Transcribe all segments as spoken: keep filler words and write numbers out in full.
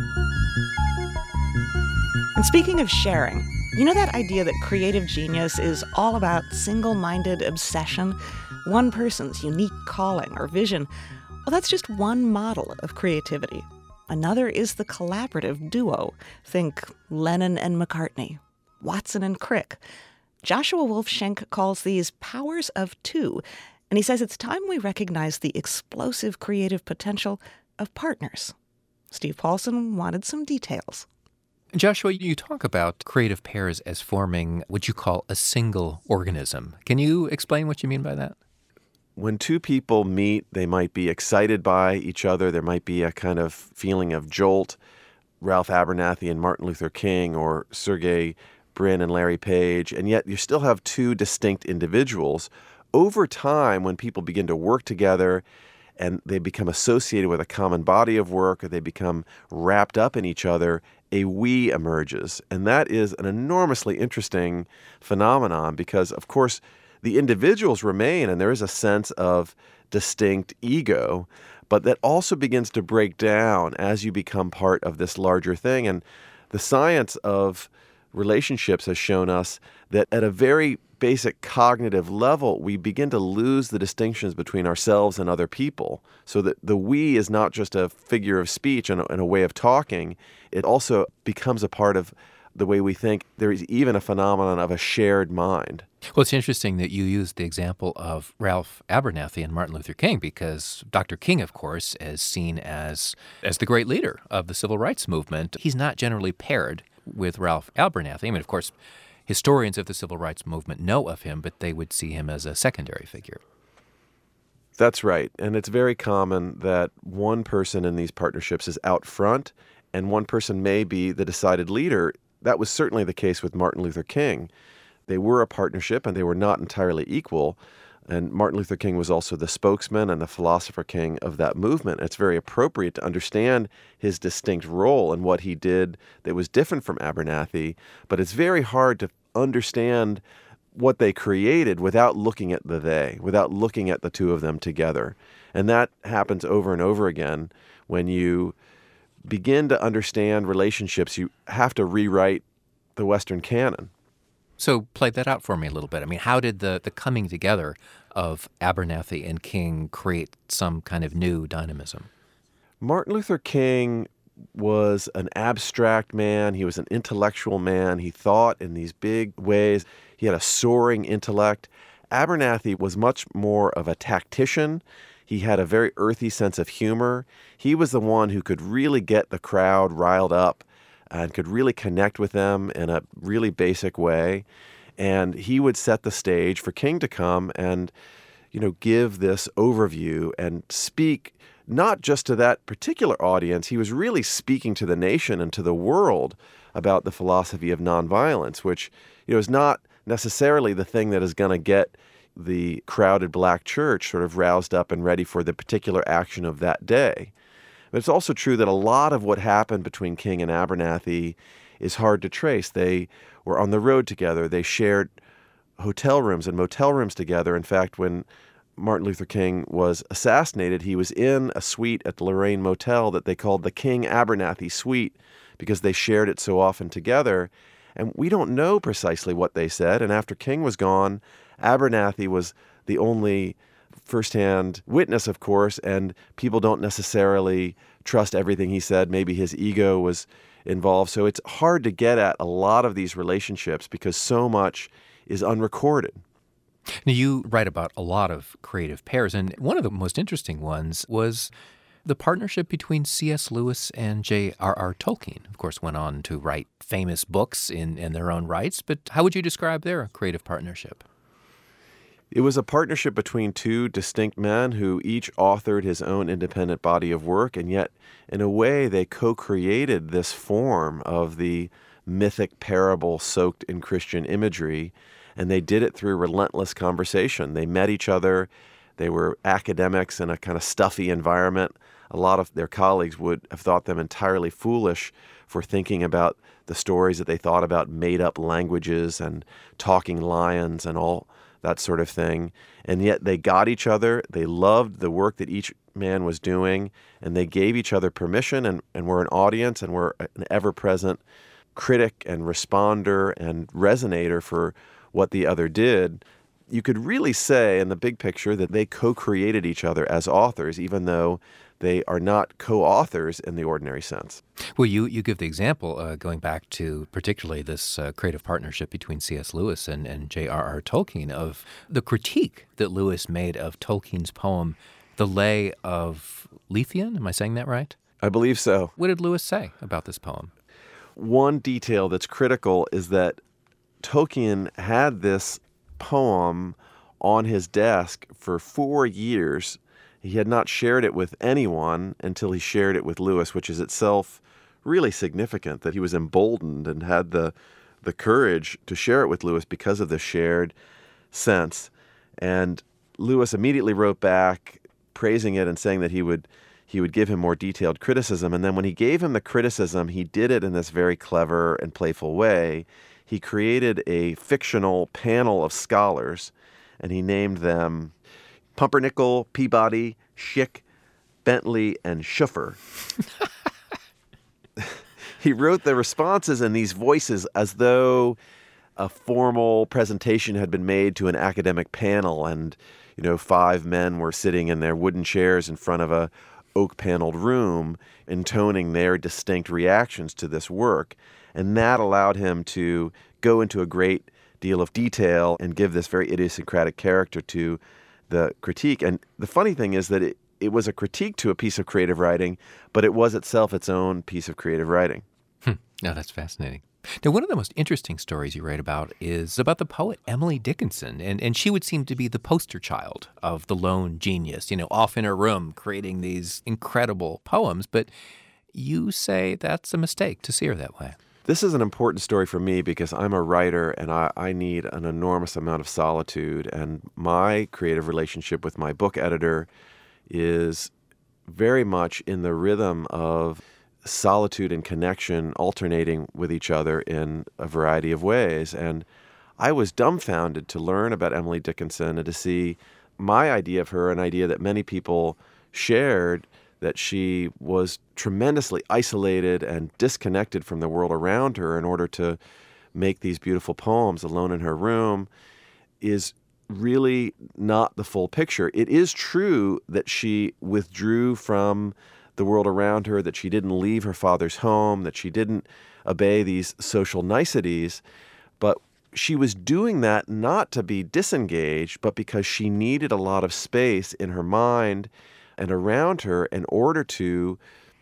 And speaking of sharing, you know that idea that creative genius is all about single-minded obsession? One person's unique calling or vision? Well, that's just one model of creativity. Another is the collaborative duo. Think Lennon and McCartney, Watson and Crick. Joshua Wolf Shenk calls these powers of two, and he says it's time we recognize the explosive creative potential of partners. Steve Paulson wanted some details. Joshua, you talk about creative pairs as forming what you call a single organism. Can you explain what you mean by that? When two people meet, they might be excited by each other. There might be a kind of feeling of jolt. Ralph Abernathy and Martin Luther King, or Sergey Brin and Larry Page, and yet you still have two distinct individuals. Over time, when people begin to work together and they become associated with a common body of work, or they become wrapped up in each other, a we emerges. And that is an enormously interesting phenomenon because, of course, the individuals remain and there is a sense of distinct ego, but that also begins to break down as you become part of this larger thing. And the science of relationships has shown us that at a very basic cognitive level, we begin to lose the distinctions between ourselves and other people. So that the we is not just a figure of speech and a, and a way of talking. It also becomes a part of the way we think. There is even a phenomenon of a shared mind. Well, it's interesting that you used the example of Ralph Abernathy and Martin Luther King, because Doctor King, of course, is seen as, as the great leader of the civil rights movement. He's not generally paired with Ralph Abernathy. I mean, of course, historians of the civil rights movement know of him, but they would see him as a secondary figure. That's right. And it's very common that one person in these partnerships is out front and one person may be the decided leader. That was certainly the case with Martin Luther King. They were a partnership and they were not entirely equal. And Martin Luther King was also the spokesman and the philosopher king of that movement. It's very appropriate to understand his distinct role and what he did that was different from Abernathy, but it's very hard to understand what they created without looking at the they, without looking at the two of them together. And that happens over and over again. When you begin to understand relationships, you have to rewrite the Western canon. So play that out for me a little bit. I mean, how did the, the coming together of Abernathy and King create some kind of new dynamism? Martin Luther King was an abstract man. He was an intellectual man. He thought in these big ways. He had a soaring intellect. Abernathy was much more of a tactician. He had a very earthy sense of humor. He was the one who could really get the crowd riled up and could really connect with them in a really basic way. And he would set the stage for King to come and, you know, give this overview and speak not just to that particular audience. He was really speaking to the nation and to the world about the philosophy of nonviolence, which, you know, is not necessarily the thing that is going to get the crowded black church sort of roused up and ready for the particular action of that day. But it's also true that a lot of what happened between King and Abernathy is hard to trace. They were on the road together. They shared hotel rooms and motel rooms together. In fact, when Martin Luther King was assassinated, he was in a suite at the Lorraine Motel that they called the King Abernathy Suite because they shared it so often together. And we don't know precisely what they said. And after King was gone, Abernathy was the only firsthand witness, of course, and people don't necessarily trust everything he said. Maybe his ego was involved. So it's hard to get at a lot of these relationships because so much is unrecorded. Now, you write about a lot of creative pairs, and one of the most interesting ones was the partnership between C S Lewis and J R R Tolkien. Of course, went on to write famous books in, in their own rights, but how would you describe their creative partnership? It was a partnership between two distinct men who each authored his own independent body of work, and yet, in a way, they co-created this form of the mythic parable soaked in Christian imagery, and they did it through relentless conversation. They met each other. They were academics in a kind of stuffy environment. A lot of their colleagues would have thought them entirely foolish for thinking about the stories that they thought about made-up languages and talking lions and all that sort of thing. And yet they got each other. They loved the work that each man was doing, and they gave each other permission and, and were an audience and were an ever-present critic and responder and resonator for what the other did, you could really say in the big picture that they co-created each other as authors, even though they are not co-authors in the ordinary sense. Well, you, you give the example, uh, going back to particularly this uh, creative partnership between C S. Lewis and, and J R R. Tolkien, of the critique that Lewis made of Tolkien's poem, The Lay of Leithian. Am I saying that right? I believe so. What did Lewis say about this poem? One detail that's critical is that Tolkien had this poem on his desk for four years. He had not shared it with anyone until he shared it with Lewis, which is itself really significant, that he was emboldened and had the the courage to share it with Lewis because of the shared sense. And Lewis immediately wrote back praising it and saying that he would he would give him more detailed criticism. And then when he gave him the criticism, he did it in this very clever and playful way. He created a fictional panel of scholars, and he named them Pumpernickel, Peabody, Schick, Bentley, and Schuffer. He wrote the responses in these voices as though a formal presentation had been made to an academic panel, and you know, five men were sitting in their wooden chairs in front of a oak-paneled room, intoning their distinct reactions to this work. And that allowed him to go into a great deal of detail and give this very idiosyncratic character to the critique. And the funny thing is that it, it was a critique to a piece of creative writing, but it was itself its own piece of creative writing. Hmm. No, that's fascinating. Now, one of the most interesting stories you write about is about the poet Emily Dickinson, and, and she would seem to be the poster child of the lone genius, you know, off in her room creating these incredible poems, but you say that's a mistake to see her that way. This is an important story for me because I'm a writer and I, I need an enormous amount of solitude, and my creative relationship with my book editor is very much in the rhythm of solitude and connection alternating with each other in a variety of ways. And I was dumbfounded to learn about Emily Dickinson and to see my idea of her, an idea that many people shared, that she was tremendously isolated and disconnected from the world around her in order to make these beautiful poems alone in her room, is really not the full picture. It is true that she withdrew from the world around her, that she didn't leave her father's home, that she didn't obey these social niceties, but she was doing that not to be disengaged, but because she needed a lot of space in her mind and around her in order to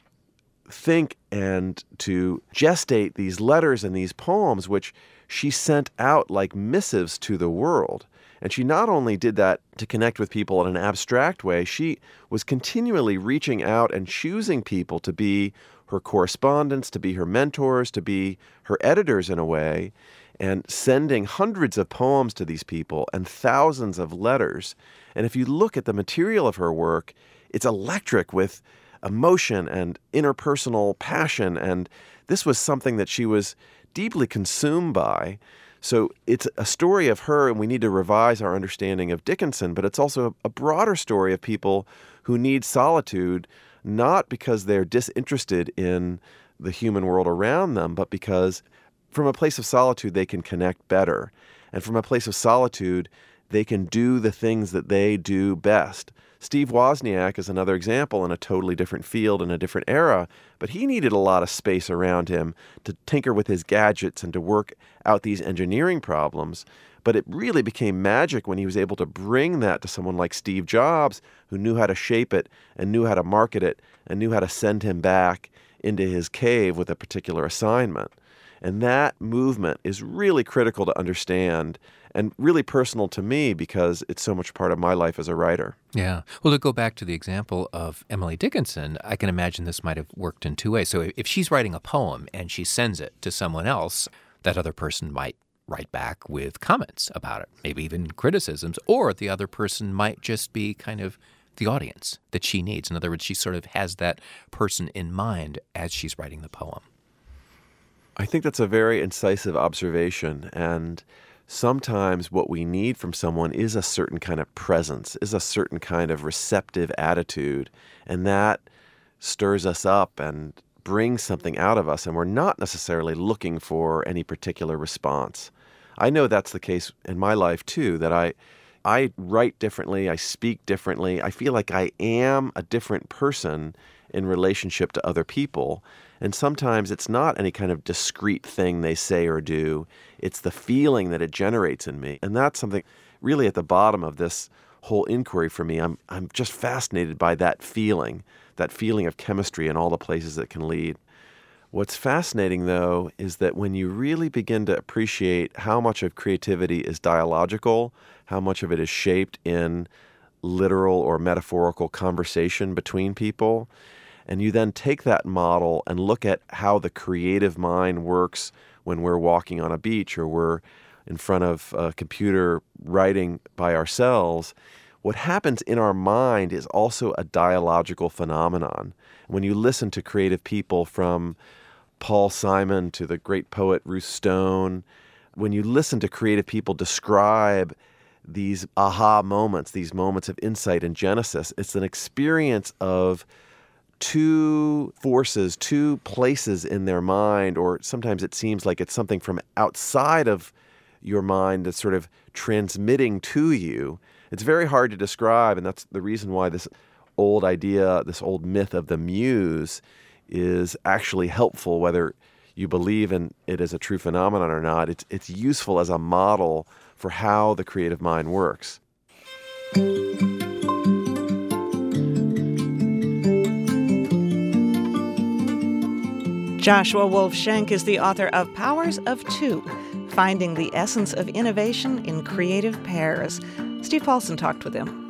think and to gestate these letters and these poems, which she sent out like missives to the world. And she not only did that to connect with people in an abstract way, she was continually reaching out and choosing people to be her correspondents, to be her mentors, to be her editors in a way, and sending hundreds of poems to these people and thousands of letters. And if you look at the material of her work, it's electric with emotion and interpersonal passion. And this was something that she was deeply consumed by. So it's a story of her, and we need to revise our understanding of Dickinson, but it's also a broader story of people who need solitude, not because they're disinterested in the human world around them, but because from a place of solitude, they can connect better. And from a place of solitude, they can do the things that they do best. Steve Wozniak is another example in a totally different field in a different era, but he needed a lot of space around him to tinker with his gadgets and to work out these engineering problems. But it really became magic when he was able to bring that to someone like Steve Jobs, who knew how to shape it and knew how to market it and knew how to send him back into his cave with a particular assignment. And that movement is really critical to understand and really personal to me because it's so much part of my life as a writer. Yeah. Well, to go back to the example of Emily Dickinson, I can imagine this might have worked in two ways. So if she's writing a poem and she sends it to someone else, that other person might write back with comments about it, maybe even criticisms, or the other person might just be kind of the audience that she needs. In other words, she sort of has that person in mind as she's writing the poem. I think that's a very incisive observation, and sometimes what we need from someone is a certain kind of presence, is a certain kind of receptive attitude, and that stirs us up and brings something out of us, and we're not necessarily looking for any particular response. I know that's the case in my life too, that I I write differently, I speak differently, I feel like I am a different person in relationship to other people. And sometimes it's not any kind of discrete thing they say or do. It's the feeling that it generates in me. And that's something really at the bottom of this whole inquiry for me. I'm I'm just fascinated by that feeling, that feeling of chemistry and all the places it can lead. What's fascinating, though, is that when you really begin to appreciate how much of creativity is dialogical, how much of it is shaped in literal or metaphorical conversation between people, and you then take that model and look at how the creative mind works when we're walking on a beach or we're in front of a computer writing by ourselves, what happens in our mind is also a dialogical phenomenon. When you listen to creative people from Paul Simon to the great poet Ruth Stone, when you listen to creative people describe these aha moments, these moments of insight and genesis, it's an experience of two forces, two places in their mind, or sometimes it seems like it's something from outside of your mind that's sort of transmitting to you. It's very hard to describe, and that's the reason why this old idea, this old myth of the muse is actually helpful, whether you believe in it as a true phenomenon or not. It's, it's useful as a model for how the creative mind works. Joshua Wolf Shenk is the author of Powers of Two, Finding the Essence of Innovation in Creative Pairs. Steve Paulson talked with him.